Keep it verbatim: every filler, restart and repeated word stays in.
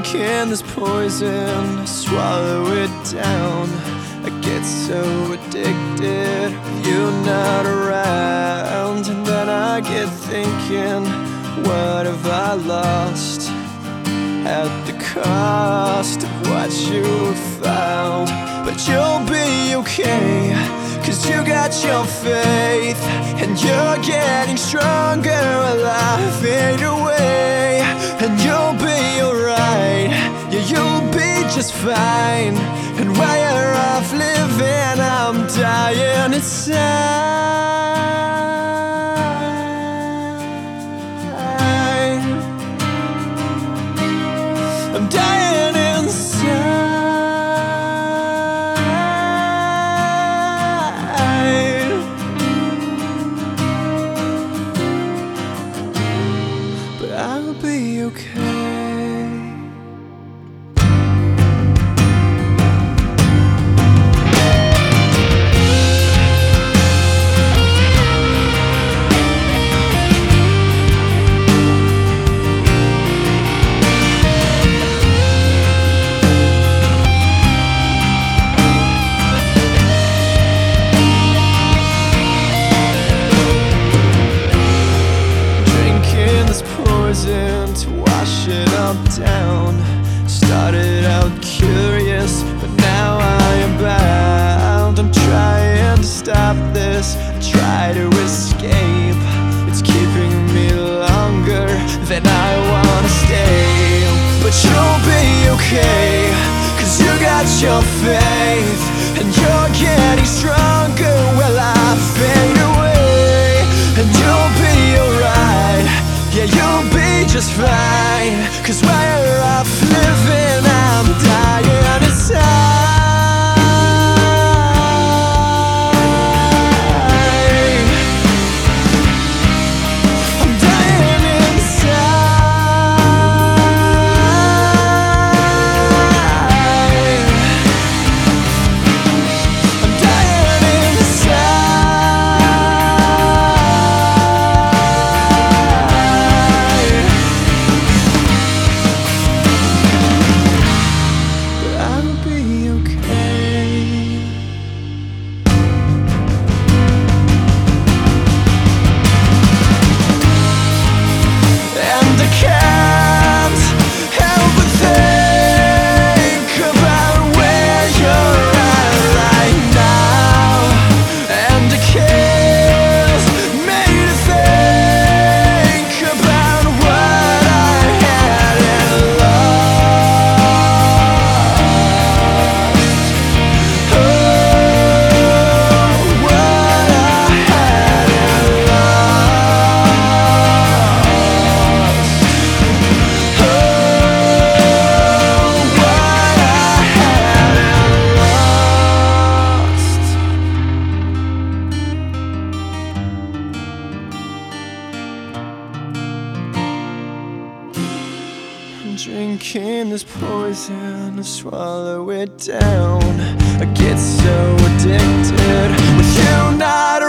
drinking this poison, I swallow it down. I get so addicted with you not around. And then I get thinking, what have I lost at the cost of what you found? But you'll be okay, cause you got your faith, and you're getting stronger while I fade away. And you'll be alright, yeah, you'll be just fine. And while you're off living, I'm dying inside. I'm dying inside. But I'll be okay. To wash it all down. Started out curious, but now I am bound. I'm trying to stop this, I try to escape. It's keeping me longer than I wanna stay. But you'll be okay, cause you got your faith, and you're getting stronger while I fade away. And you'll be alright, yeah, you'll be just fine. Cause while you're off living, I'm dying inside. I'm dying inside. I'm dying inside. I'll be okay. And I can't help but think about where you're at right now. And it kills me to think about what I had and lost. Oh, what I had and lost. Oh, what I had and lost. I'm drinking this poison, I swallow it down. I get so addicted with you not